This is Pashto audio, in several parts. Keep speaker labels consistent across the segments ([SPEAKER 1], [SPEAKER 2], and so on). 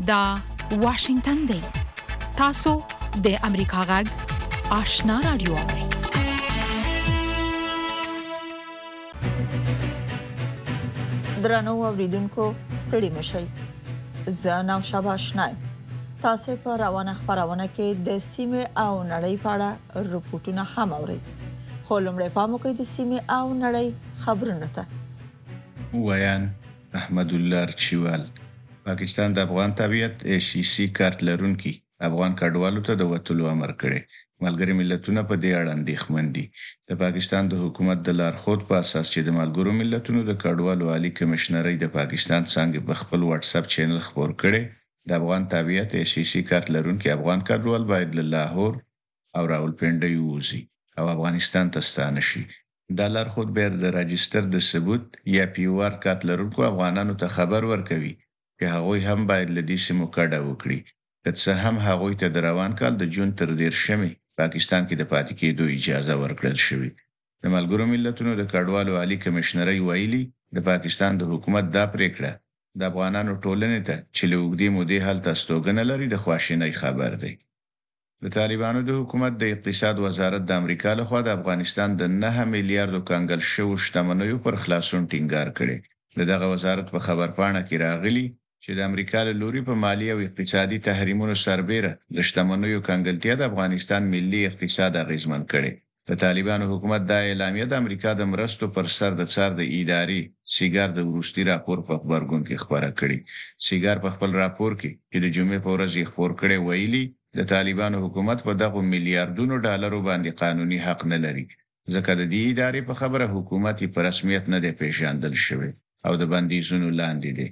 [SPEAKER 1] دا واشنگتن دی. تاسو د امریکا غږ آشنا رادیو.
[SPEAKER 2] درنو اوریدونکو ستړي مشئ. زه نو شابه آشنا. تاسو په روانه خبرونه کې د سیمه او نړۍ په اړه رپورټونه هم اورئ. خو لمړی پام وکړئ د سیمه او نړۍ خبرونه ته.
[SPEAKER 3] ویان احمد الله چوال پاکستان د افغان تابعیت ACC کارت لرونکي افغان کډوالو ته د وټلو امر کړی. ملګری ملتونه په دې اړه اندېښمن دي. د پاکستان د حکومت د لارښود په اساس چې د ملګرو ملتونو د کډوالو عالی کمشنري د پاکستان څنګه په خپل واتس اپ چینل خبر کړي، د افغان تابعیت ACC کارت لرونکي افغان کډوال باید له لاهور او راولپنډي ووزي او افغانستان ته ستانه شي. د لارښود بیر د راجستر د ثبوت یا POR کارت لرونکو افغانانو ته خبر ورکوي چې هغوی هم باید له دې سیمو کډه وکړي. که څه هم هغوی ته د روان کال د جون تر 13 پاکستان کې د پاتې کېدو اجازه ورکړل شوې. د ملګرو ملتونو د کډوالو عالی کمشنري ویلي د پاکستان د حکومت دا پریکړه د افغانانو ټولنې ته چې له اوږدې مودې هلته استوګنه لري د خواشینۍ خبر دی. د طالبانو د حکومت د اقتصاد وزارت د امریکا لخوا د افغانستان د 9 میلیارډ کنګل شوو شتمنیو پر خلاصون ټینګار کړي. دغه وزارت په خبرپاڼه کې راغلي چې د امریکا له لوري په مالی او اقتصادي تحریمونو سربېره د شتمنیو کنګلتیا د افغانستان ملي اقتصاد اغیزمن کړي. د طالبانو حکومت دا اعلامیه د امریکا د مرستو پر سر د څار د اداري سیګار د وروستي راپور په خبرګون کې خبره کړي. سیګار په خپل راپور کې چې د جمعې په ورځ یې خبر کړي ویلي د طالبانو حکومت په دغه میلیارډونو ډالرو باندې قانوني حق نه لري، ځکه د دې ادارې په خبره حکومت یې په رسمیت نه دی پیژندل شوی او د بندیزونو لاندې دی.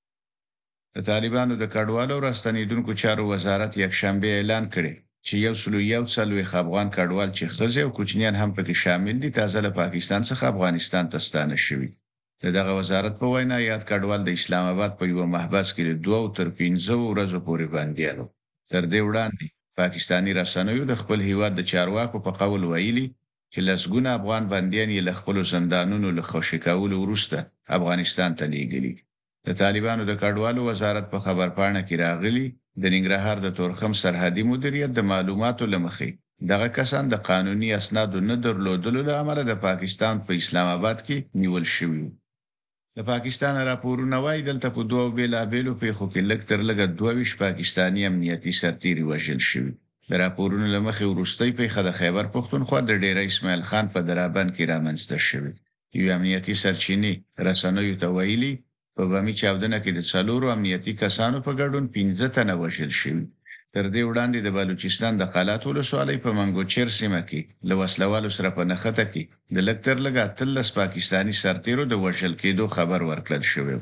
[SPEAKER 3] د طالبانو د کډوالو راستنیدونکو چارو وزارت یکشنبه اعلان کړی چې 101 افغان کډوال چې ښځې او کوچنیان هم پکې شامل دي تازه له پاکستان څخه افغانستان ته ستانه شوي. دغه وزارت په وینا یاد کډوال د اسلام آباد په یو محبس کې 2 تر 15 ورځې پورې بنديانو. تر دې وړاندې پاکستانی رسنیو د خپل هیواد د چارواکو په قول ویلي چې لسګونه افغان بنديان یې له خپل زندانونو له خوشی کولو وروسته افغانستان ته لیږلي. د طالبانو د کډوالو وزارت په خبرپاڼه کې راغلي د ننګرهار د تورخم سرحدي مدیریت د معلوماتو لمخې دغه کسان د قانوني اسنادو نه درلودلو له امله د پاکستان په اسلام آباد کې نیول شوي. د پاکستان راپورونه وايي دلته په دوه بیلابېلو پیښو کې لږ تر لږه 22 پاکستانی امنیتي سرتیري وژل شوي. د راپورونو لمخې وروستۍ پیښه د خیبر پښتونخوا د ډیره اسماعیل خان په درابند کې رامنځته شوې. یو امنیتي سرچینې رسنیو ته ویلي په بامي چاودنه کې د 4 امنیتي کسانو په ګډون 15 تنه وژل شوي. تر دې وړاندې د بلوچستان د قلات ولسوالۍ په منګوچیر سیمه کې له وسلوالو سره په نښته کې د لږ تر لږه 13 پاکستانی سرتیرو د وژل کېدو خبر ورکړل شوی.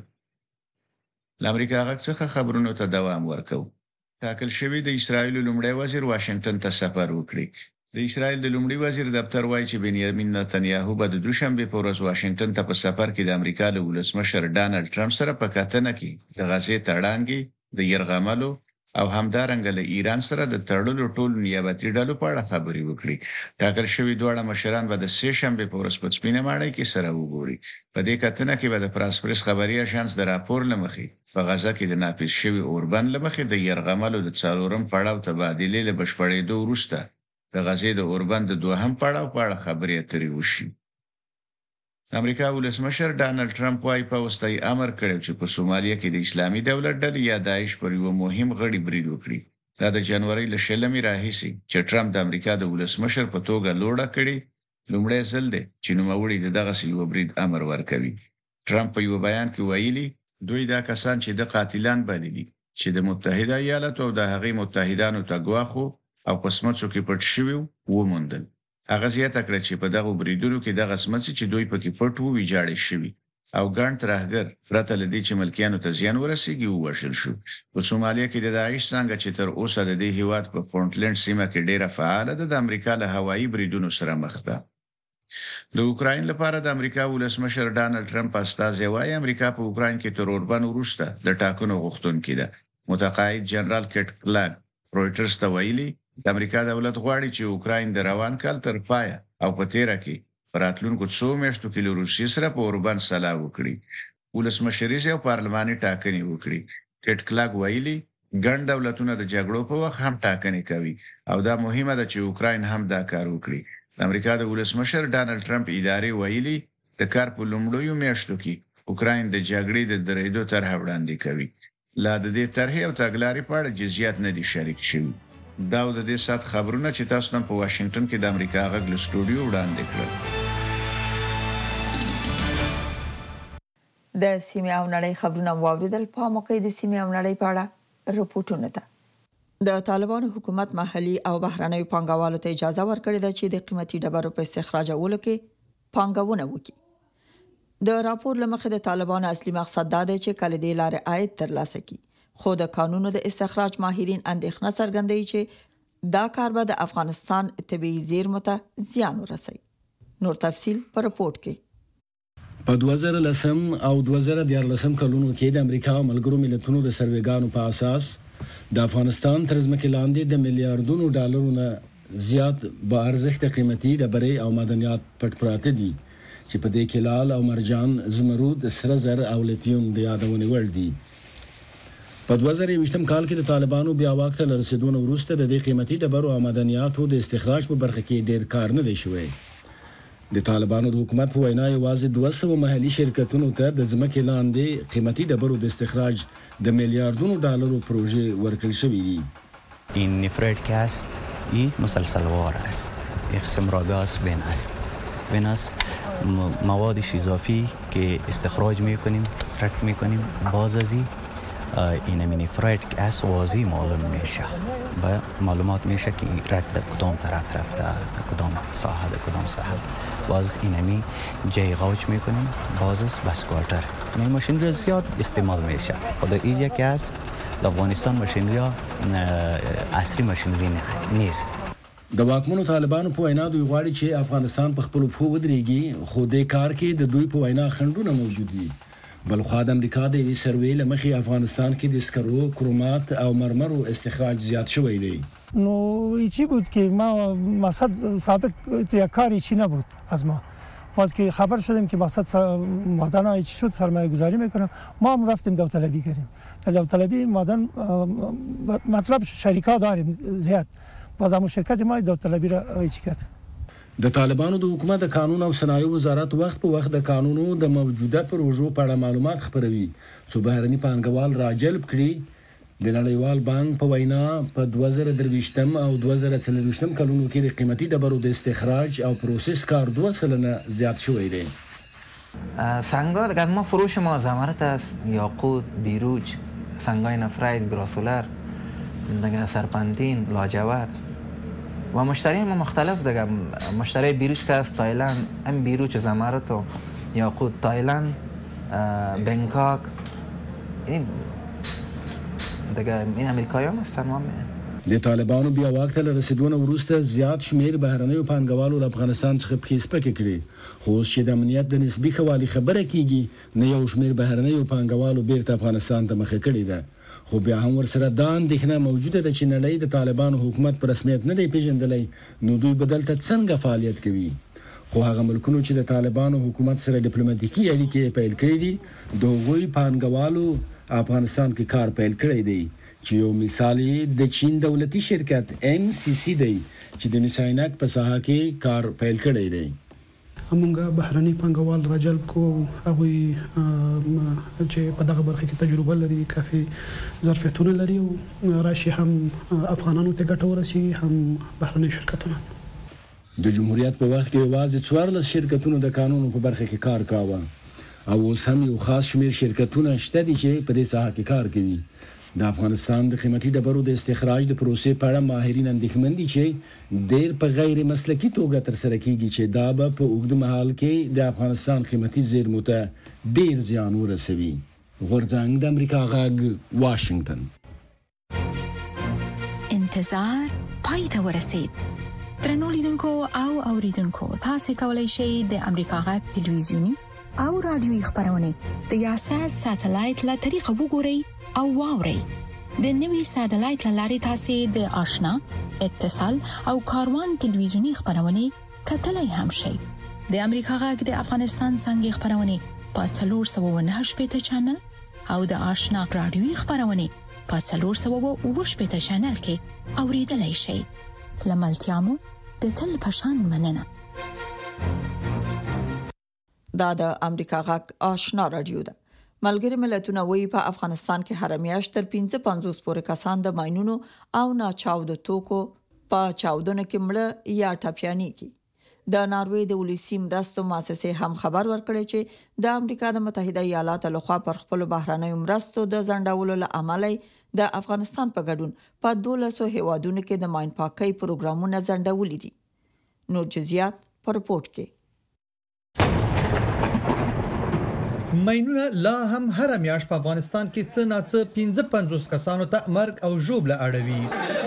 [SPEAKER 3] د امریکا غږ څخه خبرونو ته دوام ورکوي. ټاکل شوی د اسرایل لومړی وزیر واشنگټن ته سفر وکړي. د اسرایل د لومړي وزیر دفتر وایي چې بنیامین نتنیاهو به د دوشنبه په ورځ واشنگټن ته په سفر کې د امریکا له ولسمشر ډانلډ ټرمپ سره په کتنه کې د غزې تړانګي د يرغملو او همدارنګه له ایران سره د تړلو ټول نیابتي ډلو په اړه خبرې وکړي. ټاکل شوی دواړه مشران به د سه شنبه په ورځ په سپینه ماڼۍ کې سره وګوري. په دې کتنه کې به د پراسپریس خبري اژانس د راپور لمخې په غزه کې د ناپیس شوی اوربند لمخې د يرغملو د څلورم پړاو تبادلې له بشپړېدو وروسته د غزې د اوربند د دوهم پړاو په اړه خبرې اترې وشي. امریکا ولسمشر ډانلډ ټرمپ وايي په وستای امر کړی چې په سومالیا کې د اسلامي دولت ډلې یا داعش پر یو مهم غړي برید وکړي. دا د جنوري له 16 راهیسې چې ټرمپ د امریکا د ولسمشر په توګه لوړه کړي لومړی ځل دی چې نوموړي دغه یو برید امر ورکوي. ټرمپ په یو بیان کې ویلي دوی دا کسان چې د قاتلان بللي چې د متحده ایالاتو او د هغې متحدانو ته ګواښو او قسمتو کې پټ شوی وموندل. هغه زیاته کړه چې په دغه بریدونو کې دغه سمڅې چې دوی پکې پټ وو ویجاړې شوي او ګڼ ترهګر پرته له دې چې ملکیانو ته زیان ورسیږي ووژل شو. په سومالیا کې د داعش څنګه چې تر اوسه د دې هیواد په پونټلند سیمه کې ډیره فعاله ده د امریکا له هوایي بریدونو سره مخ ده. د اوکراین لپاره د امریکا ولسمشر ډانلډ ټرمپ استازی وايي امریکا په اوکراین کې تر اوربند وروسته د ټاکنو غوښتونکې ده. متقاعد جنرال کټ کلاګ رويټرز ته ویلي د امریکا دولت غواړي چې اوکراین د روان کال تر پایه او په تیره کې راتلونکو 2 میاشتو کې له روسیې سره په اوربند سلا وکړي. ولسمشریزه او پارلماني ټاکنې وکړي. کټ کلاګ ویلي ګڼ دولتونه د جګړو په وخت هم ټاکنې کوي او دا مهمه ده چې اوکرين هم دا کار وکړي. د امریکا د ولسمشر ډانلډ ټرمپ ادارې ویلي د کار په لومړیو میاشتو کې اوکرين د جګړې د درېدو طرح وړاندې کوي. لا د دې طرحې او تګلارې په اړه جزئیات نه دي شریک شوي. دا د دې سات خبرونه چې تاسو نن په واشنگټن کې د امریکا غږ له سټوډیو وړاندې کړل.
[SPEAKER 2] د سیمې او نړۍ خبرونه واوریدل. په موقع د سیمې او نړۍ په اړه رپورټونه ده. د طالبانو حکومت محلي او بهرنیو پانګوالو ته اجازه ورکړې ده چې د قیمتي ډبرو په استخراجولو کې پانګونه وکړي. د راپور لمخې د طالبانو اصلي مقصد دا دی چې کله د لارې عاید ترلاسه کړي. خو د قانونو د استخراج ماهرین اندېښنه څرګندوي چې دا کار به د افغانستان طبيعي زیرمو ته زیان ورسوي. نور تفصیل په رپورت کې.
[SPEAKER 4] په 2010 او 2014 کلونو کې د امریکا ملګرو ملتونو د سروېګانو په اساس د افغانستان تر ځمکې لاندې د میلیارډونو ډالرو نه زیات با ارزښت قیمتي ډبرې او معدنیات پټ پراته دي چې په دې کې لال او مرجان، زمرود، سره زر او لیتیوم د یادونې وړ دي. په 2020 کال کې د طالبانو بیا واک ته رسیدونه وروسته د دې قیمتي ډبرو او معدنیاتو د استخراج په برخه کې ډېر کار نه دی شوی. د طالبانو د حکومت په وینا یوازې 200 محلي شرکتونو ته د ځمکې لاندې قیمتي ډبرو د استخراج د میلیارډونو ډالرو پروژه ورکړل شوې دي.
[SPEAKER 5] این نفرت که است این مسلسلوار است، یک قسم راگاز بین است. بین است موادش اضافی که استخراج میکنیم، استخراج میکنیم، باز ازی این نفرت که است واضح معلوم میشه و معلومات میشه که رد در کدام طرف رفته، در کدام ساحه، در کدام ساحه. باز اینمی جای غوچ میکنیم، باز از بسکواتر. این ماشینری زیاد استعمال میشه. خود اینجا که است در افغانستان ماشینری عصری ماشینری نیست.
[SPEAKER 4] د واکمنو طالبانو په وینا دوی غواړي چې افغانستان په خپل پښو ودرېږي، خو د کار کې د دوی په وینا خنډونه موجود دي. بلخوا د امریکا د وی سروې لمخې افغانستان کې د سکرو، کرومات او مرمرو استخراج زیات شوی دی.
[SPEAKER 6] نو چی بود که ما مقصد سابق کاری چی نبود از ما. باز که خبر شدیم که مقصد معدن های چی شد سرمایه گذاری میکنم، ما هم رفتیم داوطلبی کردیم. در داوطلبی معدن مطلب شریکا داریم زیاد. باز همون شرکت ما داوطلبی را چی کرد.
[SPEAKER 4] د طالبانو د حکومت د قانون او صنایع وزارت وخت په وخت د قانونو د موجوده پروژو په اړه معلومات خپروي چې بهرني پانګوال راجلب کړي. د نړیوال بانک په وینا په 2023 او 2024 کلونو کې د قیمتي ډبرو د استخراج او پروسس کار 2 سلنه زیات شوی دی.
[SPEAKER 7] سنگ‌ها دیگه ما فروش ما زمرد است، یاقوت، بیروج، سنگ‌های نفرایت، گراسولر، دیگه سرپنتین، لاجورد و مشتری ما مختلف دیگه. مشتری بیروج که از تایلند، هم بیروج زمرد و یاقوت تایلند، بنکاک، این دیگه این امریکایان هستن.
[SPEAKER 4] د طالبانو بیا واک ته رسیدونه وروسته زیات شمیر بهرنیو پانګوالو د افغانستان څخه پښې سپکې کړې. خو اوس چې د امنیت د نسبي ښه خبره کیږي، نه یو شمیر بهرنیو پانګوالو بیرته افغانستان ته مخه کړې ده. خو بیا هم ورسره دا اندېښنه موجوده ده چې نړۍ د طالبانو حکومت په رسمیت نه دی پیژندلی، نو دوی به دلته څنګه فعالیت کوي. خو هغه ملکونو چې د طالبانو حکومت سره ډیپلوماټیکي اړیکې پیل کړې دي، د هغوی پانګوالو افغانستان کې کار پیل کړی دی، چې یو مثال د چین دولتي شرکت MCC دی چې د میساینک په ساحه کې کار پیل کړی دی.
[SPEAKER 8] همغه بهرني پانګوال راجلب کو هغه چې په دغه برخه کې تجربه لري، کافي ظرفیتونه لري او راشي هم افغانانو ته ګټه ورسي، هم بهرني شرکتونه.
[SPEAKER 4] د جمهوریت په وخت کې واځي 14 شرکتونو د قانونو په برخه کې کار کاوه او اوس هم یو خاص شمیر شرکتونه شته دي چې په دې ساحه کې کار کوي. د افغانستان د قیمتي ډبرو د استخراج د پروسې په اړه ماهرین اندېښمن دي چې ډېر په غیر مسلکي توګه ترسره کیږي، چې دا به په اوږد مهال کې د افغانستان قیمتي زیرمو ته ډېر زیان ورسوي. غورځنګ د امریکا غږ، واشنگټن.
[SPEAKER 1] انتظار پای ته ورسید. درنو لیدونکو او اوریدونکو، تاسو کولی شئ د امریکا غږ ټلویزیونی او رادیوي خبرونه د یاشر ساتلایت له طریقه وګورئ او واورئ. د نوي ساتلایت لارې تاسو د آشنا، اتصال او کاروان ټلویزیونی خبرونه کتلای هم شئ. د امریکا غږ د افغانستان څنګه خبرونه په 498 چینل او د آشنا رادیوي خبرونه په 408 چینل کې اوریدلای شئ. لملتيامو د تل پشان مننه.
[SPEAKER 2] دا د امریکا غږ آشنا رادیو ده. ملګری ملتونه وی په افغانستان کې هر میاشت تر 55 پورې کسان د ماينونو او ناچاودو توکو په چاودنه کې مړه یا ټپياني کی. د ناروې د ولسی مرستو مؤسسه هم خبر ورکړی چې د امریکا د متحده ایالاتو لخوا پر خپل بهرنۍ مرستو د ځنډولو لامل د افغانستان په ګډون په 1200 هیوادونو کې د ماين پاکۍ پروګرامونه ځنډولې دي. نور جزئیات په رپورت کې.
[SPEAKER 9] ماينونه لا هم هر میاشت په افغانستان کې څه نه څه 55 کسانو ته مرګ او ژوبله اړوي.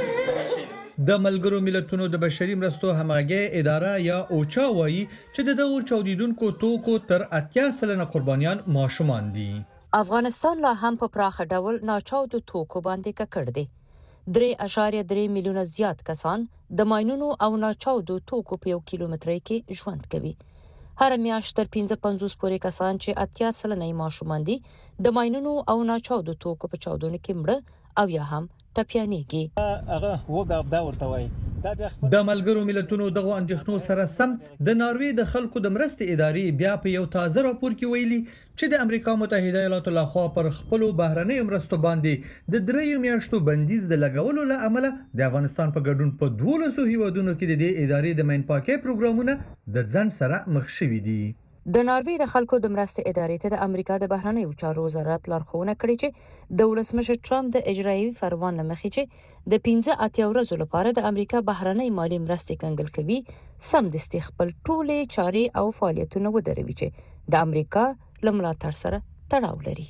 [SPEAKER 9] د ملګرو ملتونو د بشري مرستو همغږي اداره یا اوچا وایي چې د دغو چاودیدونکو توکو تر 80% قربانیان ماشومان دي.
[SPEAKER 10] افغانستان لا هم په پراخ ډول ناچاودو توکو باندې ککړ دي. 3.3 میلیونه زیات کسان د ماينونو او ناچاودو توکو په 1 کیلومترۍ کې ژوند کوي. هر میاشت تر 55 پورې کسان چې 80% ماشومان دي د ماينونو او ناچاودو توکو په چاودنو کې مړه او یا هم ټپيانيږي.
[SPEAKER 9] هغه وګاب دا ورته وایي د ملګرو ملتونو دغه اندېښنو سره سم د ناروې د خلکو د مرستې ادارې بیا په یو تازه راپور کې ویلي چې د امریکا متحده ایالاتو لخوا پر خپل بهرنۍ مرستو باندې د 3 میاشتو بندیز د لګولو لامل د افغانستان په ګډون په 1200 هیوادونو کې د دې ادارې د ماين پاکۍ پروګرامونه د ځنډ سره مخ شوي دي.
[SPEAKER 10] د ناروې د خلکو د مرستې ادارې ته د امریکا د بهرنیو چارو وزارت لارښوونه کړې چې د ولسمشر ټرمپ د اجرایوي فرمان مخې چې د 15 ورځې لپاره د امریکا بهرنۍ مالی مرستې کنګل کوي سمدستي خپل ټولې چارې او فعالیتونه ودروي چې د امریکا له ملاتړ سره تړاو لري.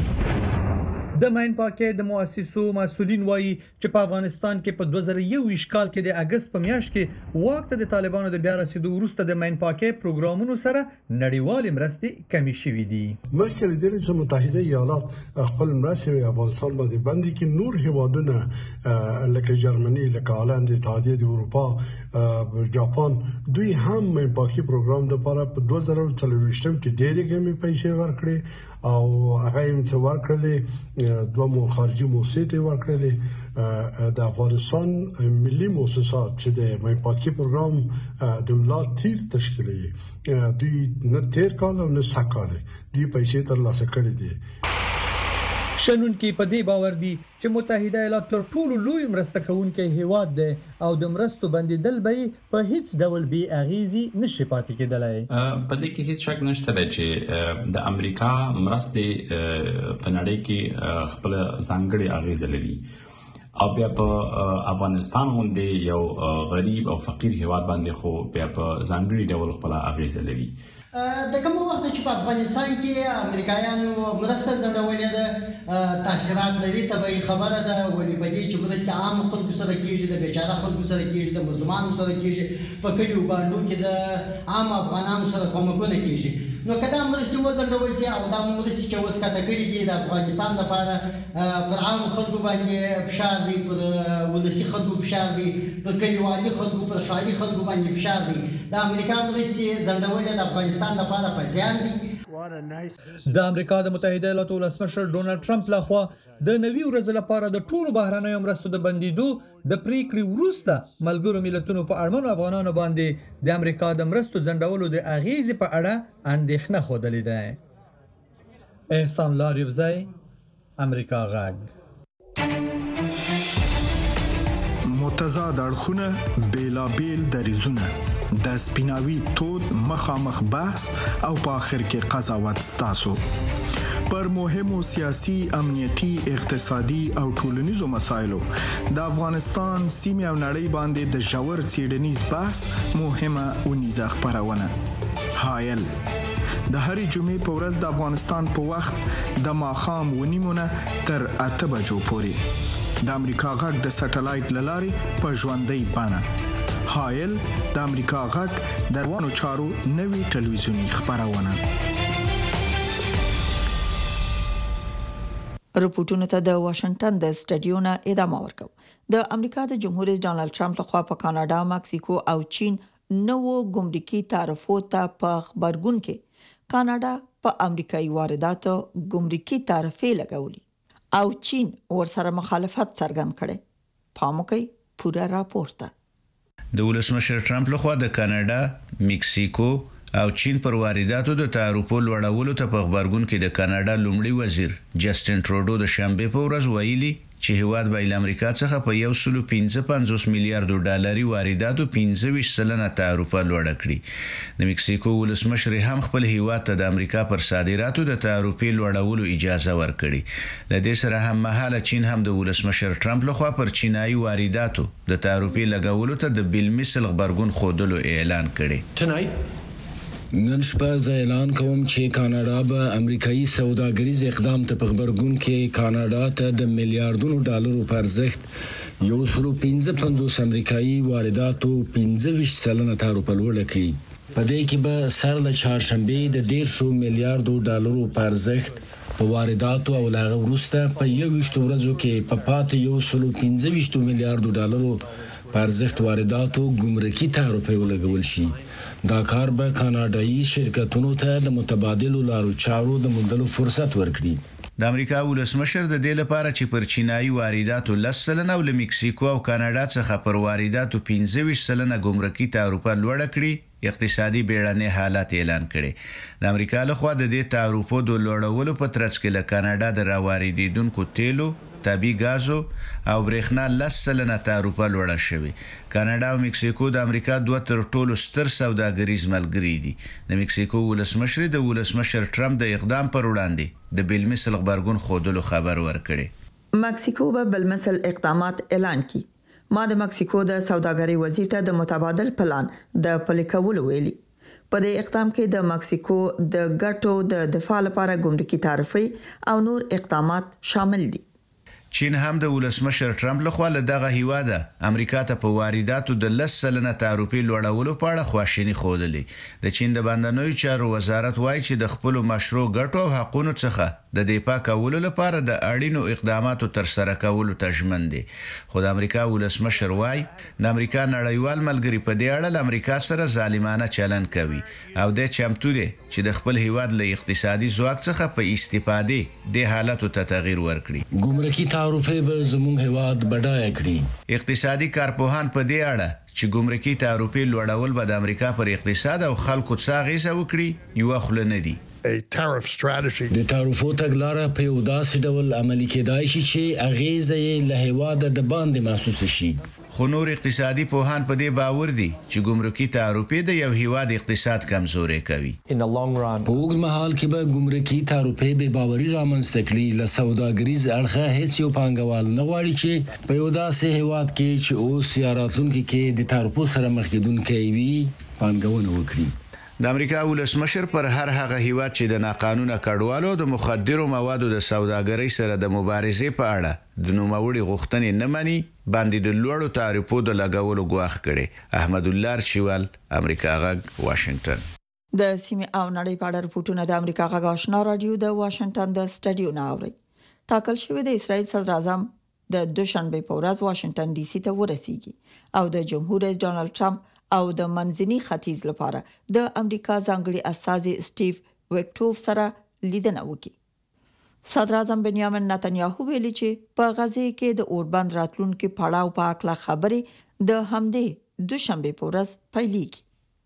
[SPEAKER 9] د ماين پاکۍ د مؤسسو مسؤلین وایي چې په افغانستان کې په 2021 کال کې د اگست په میاشت کې وخت د طالبانو د بیا رسیدو وروسته د ماين پاکۍ پروګرامونو سره نړیوال مرستې کمی شوې دي.
[SPEAKER 11] مخکې د دې متحده ایالات خپل مرستې افغانستان باندې بندي کې نور هیوادونه لکه جرمني، لکه هالند، اتحادیه د اروپا، جاپان دوی هم ماين پاکۍ پروګرام لپاره په 2024 کې ډېرې کمې پیسې ورکړې او هغه یې څو ورکړلې دوه خارجي موسسې ورکړلې. د افغانستان ملي موسسات چې د ماين پاکۍ پروګرام د ملا تیر تشکیلوي دوی نه تیر کال او نه سکاله دوی پیسې ترلاسه کړې دي.
[SPEAKER 9] شنن کې په دې باور دي چې متحده ایالات تر ټولو لوی مرسته کوونکی هیواد دی او د مرستو بندیدل به په هیڅ ډول بي اغیزي نشي پاتې کېدلای.
[SPEAKER 12] په دې کې هیڅ شک نشته چې د امریکا مرستې په نړۍ کې خپل ځانګړي اغیزه لري او بیا په افغانستان باندې یو غریب او فقیر هیواد باندې خو بیا په ځانګړي ډول خپل اغیزه لري.
[SPEAKER 13] د کوم وخت چې په افغانستان کې امریکایانو مرسته ځنډولې ده تاثیرات لري طبعي خبره ده ولې په دې چې مرسته عام خلکو سره کېږي د بیچاره خلکو سره کېږي د مظلومانو سره کېږي په کلیو باندې کې د عام افغانانو سره کومکونه کېږي. نو کله مرسته وځنډول شي او دا مرسته چې اوس کټګړي دي د افغانستان لپاره پر عام خلکو باندې فشار دی، پر ولسی خلکو فشار دی، پر کلیوالي خلکو پر ښاري خلکو باندې فشار دی. د امریکا مرسته ځنډول د افغانستان لپاره په زیان دي.
[SPEAKER 9] د امریکا د متحده ایالاتو ولسمشر ډونالد ټرمپ لخوا د 90 ورځې لپاره د ټولو بهرنیو مرستو د بندیدو د پریکړې وروسته ملګرو ملتونو په اړمنو افغانانو باندې د امریکا د مرستو ځنډولو د اغیزې په اړه اندېښنه ښودلې ده. احسان لاریوزی، امریکا غږ.
[SPEAKER 14] متضاد اړخونه، بیلابیل دریزونه، د سپیناوي تود مخامخ بحث او په آخر کې قضاوت ستاسو پر مهمو سیاسي، امنیتي، اقتصادي او ټولنیزو مسایلو د افغانستان سیمه او نړۍ باندې د ژور څېړنیز بحث مهمه ونیزه خبرونه. هایل د هرې جمعې په ورځ د افغانستان په وخت د ماښام 9 تر 8 بجو پورې د امریکا غږ د سټلایټ لارې په ژوندۍ بڼه. هایل د امریکا غږ د روانو چارو نوي ټلویزیونی خبرونه.
[SPEAKER 2] رپورټونو ته د واشنگټن د سټډیو نه ادامه ورکو. د امریکا د جمهور رئیس ډانلډ ټرمپ لخوا په کاناډا، مکسیکو او چین نوو ګمرکي تعرفو ته په خبرګون کې کاناډا په امریکایي وارداتو ګمرکي تعرفې لګولې. او چین ورسره مخالفت څرګند کړي. پام وکړئ پوره راپورته.
[SPEAKER 3] د ولسمشر ټرمپ لخوا د کاناډا، میکسیکو او چین پر وارداتو د تعرفو لوړولو ته په خبرګون کې د کاناډا لومړي وزیر جسټین ټروډو د شنبه په ورځ ویلي چې هیواد به له امریکا څخه په 155 میلیارډ ډالري وارداتو 25% تعرفه لوړ کړي. د میکسیکو ولسمشر هم خپل هیواد ته د امریکا پر صادراتو د تعرفې لوړولو اجازه ورکړي. د دې سره هم مهاله چین هم د ولسمشر ټرمپ لخوا پر چینایي وارداتو د تعرفې لګولو ته د بالمثل خبرګون خوده اعلان کړي.
[SPEAKER 4] نن شپه زه اعلان کوم چې کاناډا به امریکایي سوداګریز اقدام ته په خبرګون کې کاناډا ته د میلیارډونو ډالرو په ارزښت 155 امریکایي وارداتو 25% تعرفه لوړ کړي. په دې کې به سر له چهارشنبه د 1.5 میلیارډو ډالرو په ارزښت په وارداتو او لاغه وروسته په 21 ورځو کې په پاتې 115 میلیارډو ډالرو په ارزښت وارداتو ګمرکي تعرفه ولګول شي. دا کار به کاناډایي شرکتونو ته د متبادلو لارو چارو د موندلو فرصت ورکړي.
[SPEAKER 3] د امریکا ولسمشر د دې لپاره چې پر چینایي وارداتو 10% او له میکسیکو او کاناډا څخه پر وارداتو 15% ګمرکي تعرفه لوړ کړي اقتصادي بیړني حالت اعلان کړي. د امریکا لخوا د دې تعرفو د لوړولو په ترڅ کې له کاناډا د راواردیدونکو تیلو، طبي غازو او برېښنا 10% تعرفه لوړه شوې. کاناډا او میکسیکو د امریکا دوه تر ټولو ستر سوداګریز ملګري دي. د میکسیکو ولسمشر د ولسمشر ټرمپ د اقدام پر وړاندې د بالمثل خبرګون خودلو خبر ورکړي.
[SPEAKER 2] مکسیکو به بالمثل اقدامات اعلان کړي. ما د مکسیکو د سوداګرۍ وزیر ته د متبادل پلان د پلي کولو ویلي. په دې اقدام کې د مکسیکو د ګټو د دفاع لپاره ګمرکي تعرفې او نور اقدامات شامل دي.
[SPEAKER 3] چین هم د ولسمشر ټرمپ لخوا له دغه هیواده امریکا ته په وارداتو د 10% تعرفې لوړولو په اړه خواشیني ښودلې. د چین د بندنوي چارو وزارت وایي چې د خپل مشروع ګټو او حقوقو څخه د دفاع کولو لپاره د اړینو اقداماتو تر سره کولو ته ژمن دي. خو د امریکا ولسمشر وایي د امریکا نړیوال ملګری په دې اړه له امریکا سره ظالمانه چلند کوي او د چمتو دي چې د خپل هیواد له اقتصادي ځواک څخه په استفادې د حالاتو ته تغییر ورکړي.
[SPEAKER 4] ګمرکي تعرفه به زموږ هیواد بډای کړي.
[SPEAKER 3] اقتصادي کارپوهان په دې اړه چې ګمرکي تعرفې لوړول به د امریکا پر اقتصاد او خلکو څه اغیزه وکړي یو خل نه دي.
[SPEAKER 4] د تعرفو تګلارې په یو داسې ډول عملي کېدای شي چې اغیزه یې له هیواد د باندې محسوس شي.
[SPEAKER 3] خو نور اقتصادي پوهان په دې باور دي چې ګمرکي تعرفې د یو هیواد اقتصاد کمزوري کوي.
[SPEAKER 4] په اوږد مهال کې به ګمرکي تعرفې به باوري رامنځته کړي. له سوداګریز اړخه هیڅ یو پانګوال نه غواړي چې په یو داسې هیواد کې چې اوس یا راتلونکي کې د تعرفو سره مخ کېدونکي وي پانګونه وکړي.
[SPEAKER 3] د امریکا ولسمشر پر هر هغه هیواد چې د ناقانونه کډوالو د مخدرو موادو د سوداګرۍ سره د مبارزې په اړه د نوموړي غوښتنې نه مني باندې د لوړو تعرفو د لګولو ګواښ کړي. احمد الله چوال، امریکا غږ، واشنگټن.
[SPEAKER 2] د سیمه او نړۍ په اړه رپورټونه د امریکا غږ آشنا رادیو د واشنگټن د سټډیو نه اوري. ټاکل شوی د اسرائیل صدر اعظم د دوشنبه په ورځ واشنگټن ډي سي ته ورسیږي او د جمهور رئیس ډونالد ټرمپ او د منځني ختیځ لپاره د امریکا ځانګړي استازي سټیو ویکټوف سره لیدنه وکړي. صدر اعظم بنیامین نتنیاهو ویلي چې په غزه کې د اوربند راتلونکو پړاو په اړه خبرې د همدې دوشنبه په ورځ پیلېږي.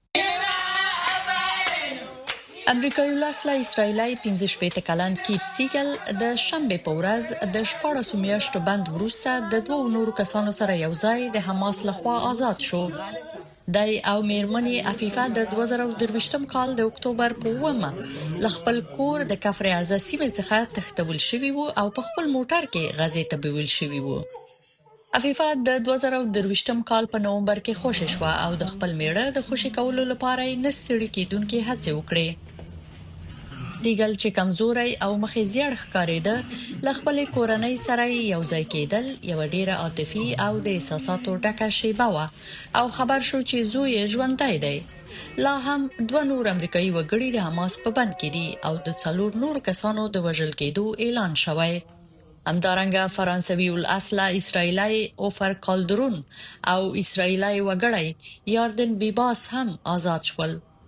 [SPEAKER 15] امریکایي ولسمشر اسرائیلي 15 کلن کیت سیګل د شنبه په ورځ د 14 میاشتو بند وروسته د دوه نورو کسانو سره یو ځای د حماس لخوا آزاد شو. دای او میرمنې عفیفه د 2023 کال د اکتوبر په 1 ل خپل کور د کفر اعظم سیمې څخه تښتول شوی وو او په خپل موټر کې غزې ته بیول شوی وو. عفیفه د 2023 کال په نومبر کې خوشی شو او د خپل میړه د خوشی کولو لپاره یې نستړي کېدونکې هڅې وکړې. سیګل چې کمزوري او مخې زیړ ښکارېده ل خپل کورنۍ سره یو ځای کېدل یو ډیره عاطفي او د احساساتو ډکه شیبه و او خبر شو چې زوی ژوندۍ دی. لا هم دوه نور امریکایي وګړي د حماس په بند کې دي او د 4 نور کسانو د وژل کېدو اعلان شوی. همدارنګه فرانسوي الاصله اسرائیلي اوفر کالدرون او اسرائیلي وګړی یاردن بیباس هم آزاد شول.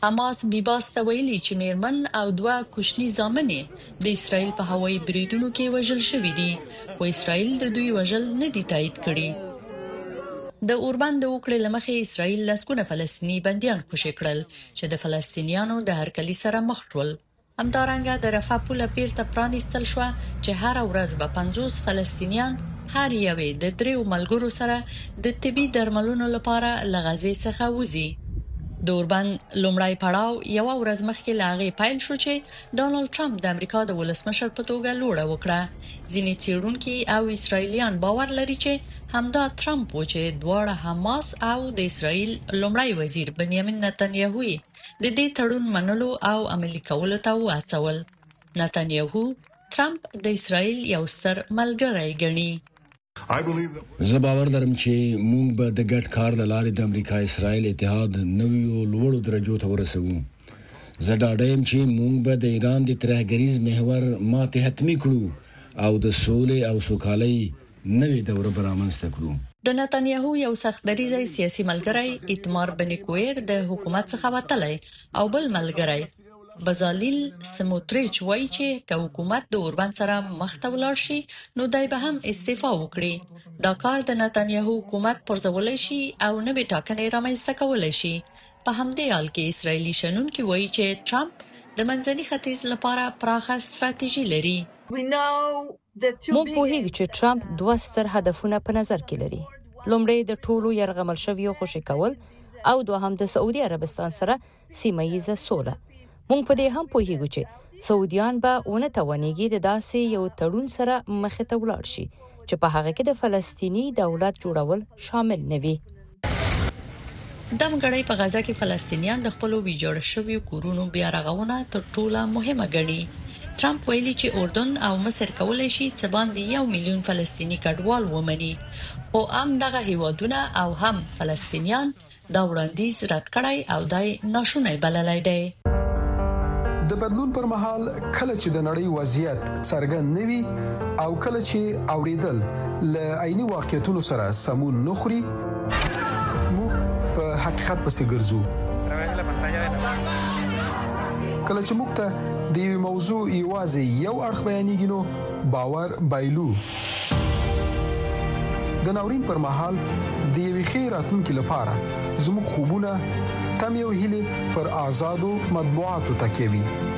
[SPEAKER 15] حماس بیباس ته ویلي چې میرمن او 2 کوچني زامنې د اسرائیل په هوایي بریدونو کې وژل شوي دي، خو اسرائیل د دوی وژل نه دي تایید کړي. د اوربند د وکړې لمخې اسرائیل لسګونه فلسطینی بنديان خوشي کړل چې د فلسطینیانو د هرکلي سره مخ شول. همدارنګه د رفح پوله بیرته پرانیستل شو چې هر ورځ به 50 فلسطینیان هر یوې د 3 ملګرو سره د طبي درملونو لپاره له غزې څخه وځي. د اوربند لومړی پړاو یو ورځ مخکې لاغې پایل شو چې ډونالد ټرمپ د امریکا د ولسمشر په توګه لوړه وکړه. ځینې څېړونکي او اسرائیلیان باور لري چې همدا ټرمپ و چې دواړه حماس او د اسرائیل لومړی وزیر بنیامین نتنیاهو د دې تړون منلو او عملي کولو ته وهڅول. نتنیاهو ټرمپ د اسرائیل یو ستر ملګری ګڼي.
[SPEAKER 4] زه باور لرم چې موږ به د ګډ کار له لارې د امریکا اسرائیل اتحاد نویو لوړو درجو ته ورسوو. زه ډاډه یم چې موږ به د ایران د ترهګریز محور ماتې حتمي کړو او د سولې او سوکالۍ نوې دوره به رامنځته کړو.
[SPEAKER 15] د نتنیاهو یو سخت دریځی سیاسي ملګری ایتمار بن کویر د حکومت څخه وتلی او بل ملګری بزالیل سموتریچ وایي چې که حکومت د اوربند سره مخ ته ولاړ شي نو دای به هم استعفا وکړي. دا کار د نتنیاهو حکومت پرځولی شي او نوې ټاکنې رامنځته کولی شي. په همدې حال کې اسرائیلي شنونکي وایي چې ټرمپ د منځني ختیځ لپاره پراخه ستراتیژي لري.
[SPEAKER 10] موږ پوهیږو چې ټرمپ 2 ستر هدفونه په نظر کې لري. لومړی د ټولو یرغمل شویو خوشي کول او دوهم د سعودي عربستان سره سیمه ییزه سوله. موږ په دې هم پوهیږو چې سعودیان به ونه توانېږي د داسې یو تړون سره مخې ته ولاړ شي چې په هغه کې د فلسطینی دولت جوړول شامل نه وي.
[SPEAKER 15] دمګړی په غزا کې فلسطینیان د خپل ویجاړ شویو کورونو بیا رغونه تر ټولو مهمه ګڼي. ټرمپ ویلي چې اردن او مصر کولای شي چې باندې 1 میلیون فلسطینی کډوال ومني، خو هم دغه هیوادونه او هم فلسطینیان دا وړاندیز رد کړی او دای ناشونی بللی دی.
[SPEAKER 14] د بدلون پر مهال کله چې د نړۍ وضعیت څرګند نوي او کله چې اوریدل له عیني واقعیتونو سره سمون نخوري موږ په حقیقت پسې ګرځو. کله چې موږ ته د یو موضوع یوازې یو اړخ بیانېږي نو باور بایلو. د ناورین پر مهال د یوې ښې راتلونکي لپاره زموږ خوبونه تم یو هیله پر آزادو مطبوعاتو تکیوي.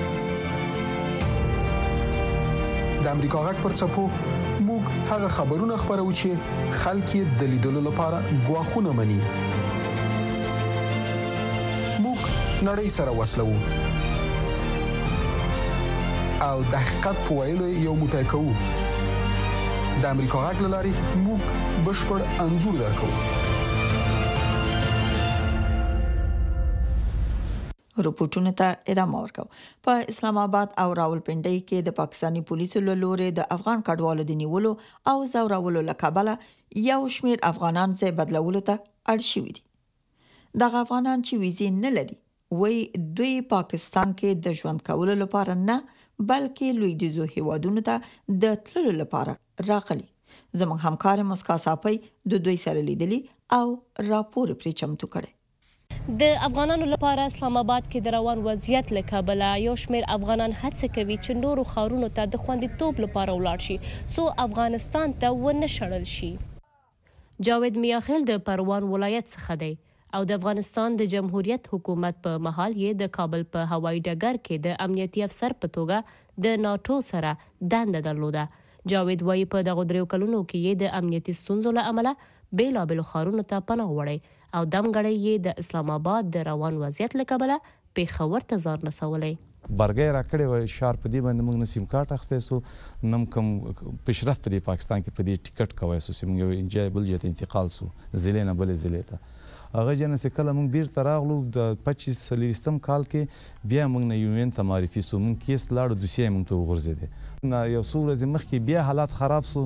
[SPEAKER 14] د امریکا غږ پر څپو موږ هغه خبرونه خبرو چې خلک یې د لیدلو لپاره غواخونه مني. موږ نړۍ سره وصلو او د حقیقت په ویلو یو موټی کوو. د امریکا غږ لاري موږ بشپړ انځور درکو.
[SPEAKER 2] رپورټونو ته ادامه ورکو. په اسلام آباد او راولپنډي کې د پاکستاني پولیسو له لوري د افغان کډوالو د نیولو او زورولو لکبله یو شمیر افغانان ځای بدلولو ته اړ شوي دي. دغه افغانان چې ویزې نه لري وای دوی پاکستان کې د ژوند کولو لپاره نه بلکې لویدیځو هیوادونو ته د تللو لپاره راغلي. زموږ همکار مسکا صافی د دوی سره لیدلی او راپور پرې چمتو کړي.
[SPEAKER 16] د افغانانو لپاره اسلام آباد کې د روان وضعیت له کبله یو شمیر افغانان هڅه کوي چې نورو ښارونو ته د خوندیتوب لپاره ولاړ شي سو افغانستان ته ونه شړل شي. جاوید میاخیل د پروان ولایت څخه دی او د افغانستان د جمهوریت حکومت په محل یې د کابل په هوایي ډګر کې د امنیتي افسر په توګه د ناتو سره دنده درلوده. جاوید وایي په دغه 3 کلونو کې یې د امنیتي ستونزو له امله بیلابیلو ښارونو ته پناه وړی او دمګړی یې د اسلام آباد د روان وضعیت له کبله پیښور ته ځان رسولی.
[SPEAKER 17] برګی راکړی و شار په دې باندې موږ نه سیم کارت اخیستی سو نم کوم پیشرفت په دې پاکستان کې په دې ټیکټ کوی سو چې موږ یو انجای بل جای ته انتقال سو ضلع نه بلې ضلع ته. هغه جنه چې کله موږ بیرته راغلو د 25 کال کې بیا موږ نه یونین ته معرفي سو. موږ کیس لاړو دوسیه موږ ته وغورځېدې. یو څو ورځې مخکې بیا حالات خراب سو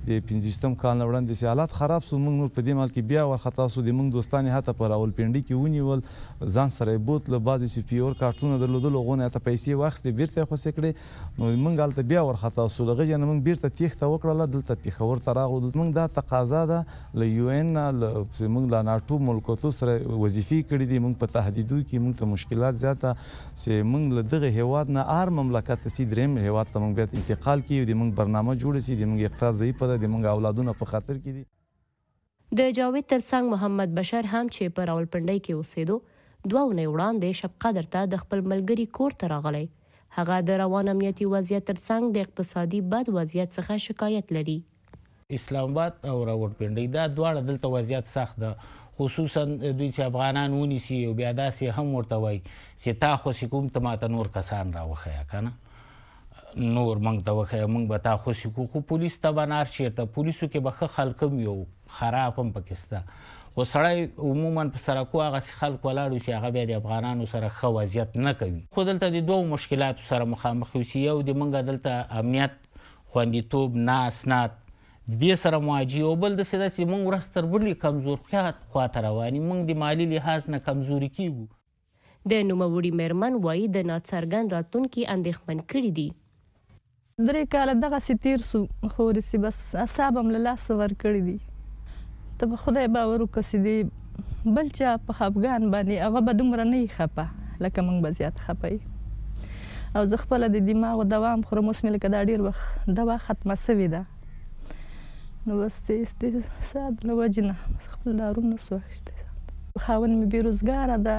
[SPEAKER 17] د 15م کال نه وړاندې چې حالات خراب سو موږ نور په دې مال کې بیا ورخطا سو د موږ دوستان هته پر راولپنډي کې ونیول ځان سره بوتله بعضې چې پیور کارټونه درلودل هغونه ته پیسې واخیستې بیرته یې خوسې کړې نو موږ هلته بیا ورخطا سو د هغې نه موږ بیرته تېښته وکړله دلته پېښور ته راغلو موږ دا تقاضا ده له یو ان نه موږ له ناټو ملکوتو سره وظیفې کړي دي موږ په تهدیدو کې موږ ته مشکلات زیاته چې موږ له دغه هېواد نه هر مملکت ته درېیم هېواد ته موږ باید انتقال کړي د موږ برنامه جوړه سي د موږ اقتصاد ضعیفه ده د موږ اولادونه په خطر کې دي
[SPEAKER 16] د جاوید ترڅنګ محمد بشر هم چې په راولپنډۍ کې اوسېدو 2 اونۍ وړاندې شب قدر ته د خپل ملګري کور ته راغلی هغه د روان امنیتي وضعیت ترڅنګ د اقتصادي بد وضعیت څخه شکایت لري
[SPEAKER 18] اسلام آباد او راولپنډۍ دا دواړه دلته وضعیت سخت ده خصوصا دوی چې افغانان ونیسي او بیا داسې هم ورته وایي چې تا خوشي کوم ته ماته نور کسان راوښیه که نه نور موږ ته وښیه موږ به تا خوشي کړو خو پولیس ته به نار چېرته پولیسو کې به ښه خلک هم یو خراب هم پکې شته خو سړی عموما په سړکو هغسې خلک ولاړ وي چې هغه بیا د افغانانو سره ښه وضعیت نه کوي خو دلته د 2 مشکلاتو سره مخامخ یو چې یو د موږ دلته امنیت خوندیتوب نه اسناد د دې سره مواجه او بل داسې ده چې موږ ورځ تر بلې کمزورتیا خواته روان یو موږ د مالي لحاظ نه کمزوري کیږو
[SPEAKER 16] د نوموړي میرمن وایي د ناڅرګند راتلونکي اندېښمن کړي دي
[SPEAKER 19] 3 کاله دغسې تیر سو خو ورسې بس اعصاب هم له لاسه ورکړي دي ته به خدای باور وکړه چې د بل چا په خفګان باندې هغه به دومره نه وي خفه لکه موږ به زیات خفه یو او زه خپله د دماغو دوا هم خورم اوس مې لکه دا ډېر وخت دوا ختمه سوې ده نو بس د استحصاد له وجې نه خپل دارو نه سو اخیستی خاوند مې بېروزګاره ده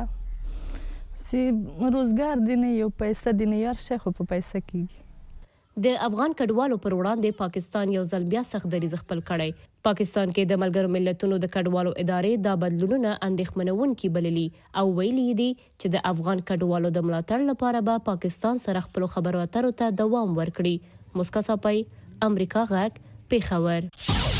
[SPEAKER 19] چې روزګار دی نه یو پیسه دی نه یار شی خو په پیسه کېږي
[SPEAKER 16] د افغان کډوالو پر وړاندې پاکستان یو ځل بیا سخت دریځ خپل کړی پاکستان کې د ملګرو ملتونو د کډوالو ادارې دا بدلونونه اندېښمنونکي بللي او ویلي دي چې د افغان کډوالو د ملاتړ لپاره به پاکستان سره خپل خبرو اترو ته دوام ورکړي مسکا صاحب امریکا غږ پیښور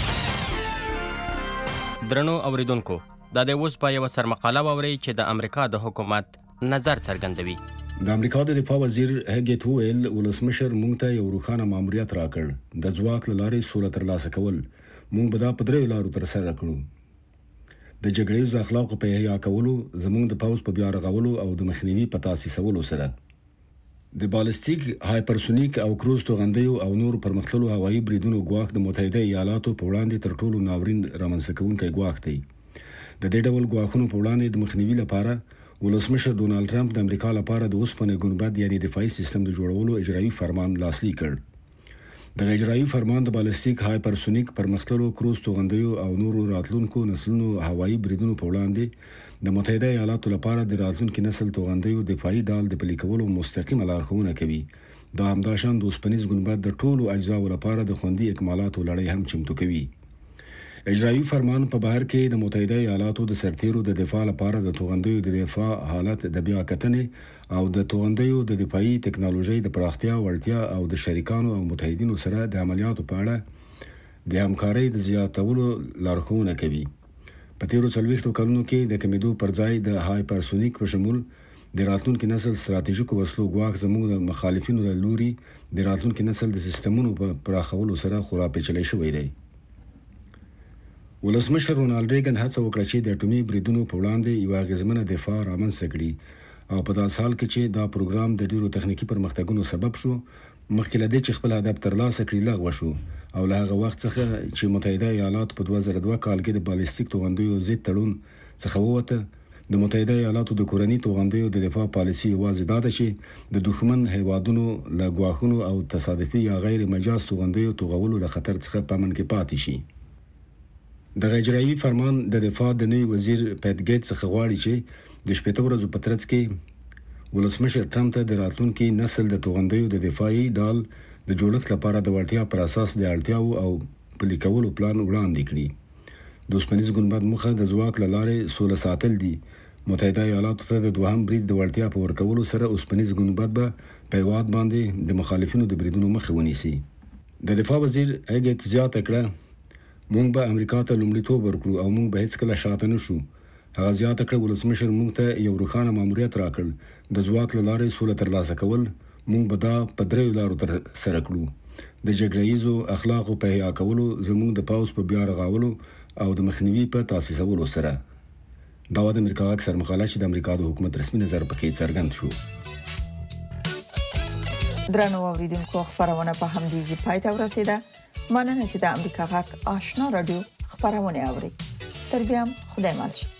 [SPEAKER 20] درنو اوریدونکو دا د اوس په یو سرمقاله ووري چې د امریکا د حکومت نظر څرګندوي
[SPEAKER 4] د امریکا د دفاع وزیر هګیت وویل ولسمشر مونږ ته یو روښانه ماموریت راکړ د ځواک له لارې سوله ترلاسه کول مونږ به دا په 3 لارو ترسره کړو د جګړې ز اخلاقو په احیا کولو زمونږ د پاوز په بیا رغولو او د مخنیوي په تاسیسولو سره د بالستیک هایپرسونیک او کروز توغندیو او نور پرمختللو هوایي بریدونو ګواښ د متحده ایالاتو په وړاندې تر ټولو ناورین رامنځته کوونکی ګواښ دی د دې ډول ګواښونو په وړاندې د مخنیوي لپاره ولسمشر ډونالد ټرمپ د امریکا لپاره د اوسپنې ګنبد یعنی دفاعي سیستم د جوړولو اجرایي فرمان لاسلیک کړ د اجرایي فرمان د بالستیک هایپرسونیک پرمختللو کروز توغندیو او نورو راتلونکو نسلونو هوایي بریدونو په وړاندې د متحده ایالاتو لپاره د راتلونکي نسل توغندیو دفاعي ډال د پلي کولو مستقیمه لارښوونه کوي دا همداشان د اوسپنیز ګنبد د ټولو اجزاو لپاره د خوندي اکمالاتو لړۍ هم چمتو کوي اجرایي فرمان په بهر کې د متحده ایالاتو د سرتیرو د دفاع لپاره د توغندیو د دفاع حالت د بیا کتنې او د توغندیو د دفاعي ټکنالوژي د پراختیا وړتیا او د شریکانو او متحدینو سره د عملیاتو په اړه د همکارۍ د زیاتولو لارښوونه کوي په تیرو 40 کلونو کې د کمیدو پر ځای د هایپرسونیک په شمول د راتلونکي نسل ستراتیژیکو وسلو ګواښ زموږ د مخالفینو له لوري د راتلونکي نسل د سیستمونو په پراخولو سره خورا پیچلی شوی دی ولسمشر رونالد ریګن هڅه وکړه چې د اټومي بریدونو په وړاندې یو اغیزمنه دفاع رامنځته کړي او په داسې حال کې چې دا پروګرام د ډیرو تخنیکی پرمختګونو سبب شو مخکې له دې چې خپل هدف ترلاسه کړي لغوه شو او له هغه وخت څخه چې متحده ایالات په 2002 کال کې د بالستیک توغندیو ضد تړون څخه ووته د متحده ایالاتو د کورنۍ توغندیو د دفاع پالیسي یوازې دا ده چې د دښمن هیوادونو له ګواښونو او تصادفي یا غیر مجاز توغندیو توغولو له خطر څخه په امن کې پاتې شي د اجرایي فرمان د دفاع د نوي وزیر پیټ ګیټ څخه غواړي چې د 18 ورځو په ترڅ کې ولسمشر ټرمپ ته د راتلونکي نسل د توغندیو د دفاعي ډال د جوړښت لپاره د وړتیا پر اساس د اړتیاو او پلي کولو پلان وړاندې کړي د اوسپنیز ګنبد مخه د ځواک له لارې سوله ساتل دي متحده ایالاتو ته د دوهم برید د وړتیا په ورکولو سره اوسپنیز ګنبد به په هیواد باندې د مخالفینو د بریدونو مخه ونیسي د دفاع وزیر هګیت زیاته کړه مونږ به امریکا ته لومړیتوب ورکړو او مونږ به هیڅ کله شاته نشو هغه زیاته کړه ولسمشر مونږ ته یو روښانه ماموریت راکړ د ځواک له لارې سوله ترلاسه کول مونږ به دا په 3 لارو تر سره کړو د جګړه‌ییزو اخلاقو په احیا کولو زموږ د پاوز په بیا رغولو او د مخنیوي په تاسیسولو سره. دا د امریکا اکثر مقاله چې د امریکا د حکومت رسمي نظر پکې څرګند شو.
[SPEAKER 2] درنو اوریدونکو خبرونه په همدې ځای پای ته ورسیده. مننه چې د امریکا غږ آشنا رادیو خبرونه اوري. تر بیا خدای مل.